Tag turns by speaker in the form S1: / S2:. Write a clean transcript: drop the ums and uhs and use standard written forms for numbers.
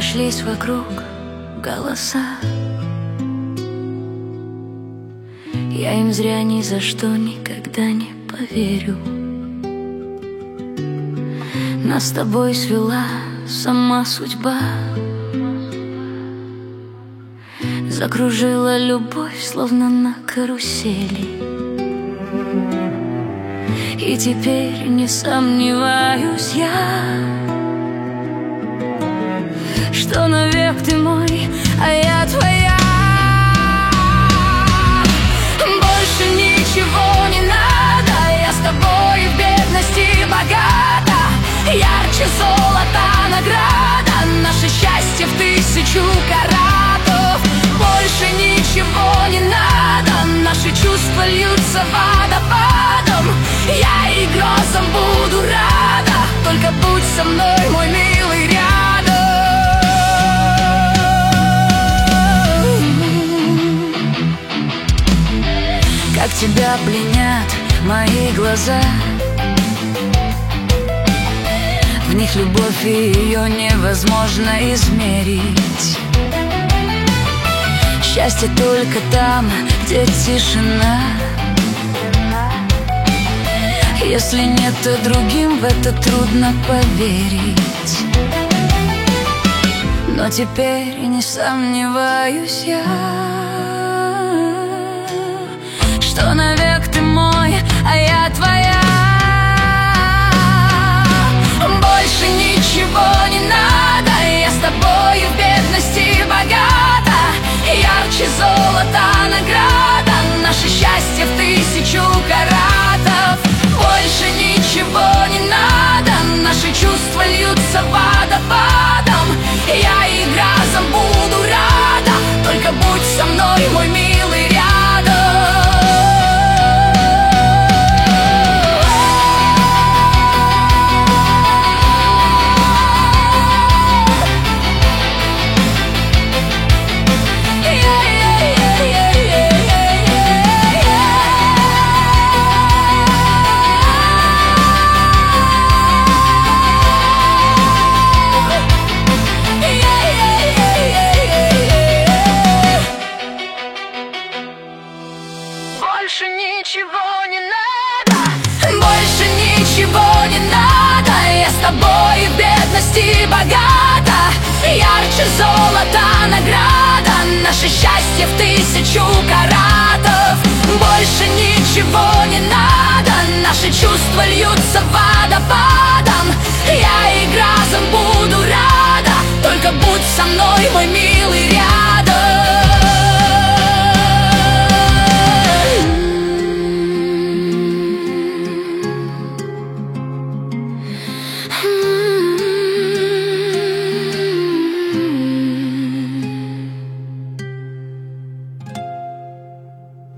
S1: Разошлись вокруг голоса, я им зря ни за что никогда не поверю. Нас с тобой свела сама судьба, закружила любовь, словно на карусели. И теперь не сомневаюсь я, что навек ты мой, а я твоя. Больше ничего не надо, я с тобой в бедности богата. Ярче золота награда, наше счастье в 1000 каратов. Больше ничего не надо, наши чувства льются водопадом. Я и грозам буду рада, только будь со мной, мой милый, рядом. Как тебя пленят мои глаза, в них любовь, и ее невозможно измерить. Счастье только там, где тишина. Если нет, то другим в это трудно поверить. Но теперь не сомневаюсь я, что навек ты мой, а я твоя. Больше ничего не надо, я с тобой в бедности богата. Ярче золота награда, наше счастье в 1000 каратов. Больше ничего не надо, наши чувства льются водопадом. Я и грозам буду рада, только будь со мной, мой милый, рядом. Больше ничего не надо, больше ничего не надо, я с тобой в бедности богата. Ярче золота награда, наше счастье в 1000 каратов. Больше ничего не надо, наши чувства льются водопадом. Я и грозам буду рада, только будь со мной, мой мир.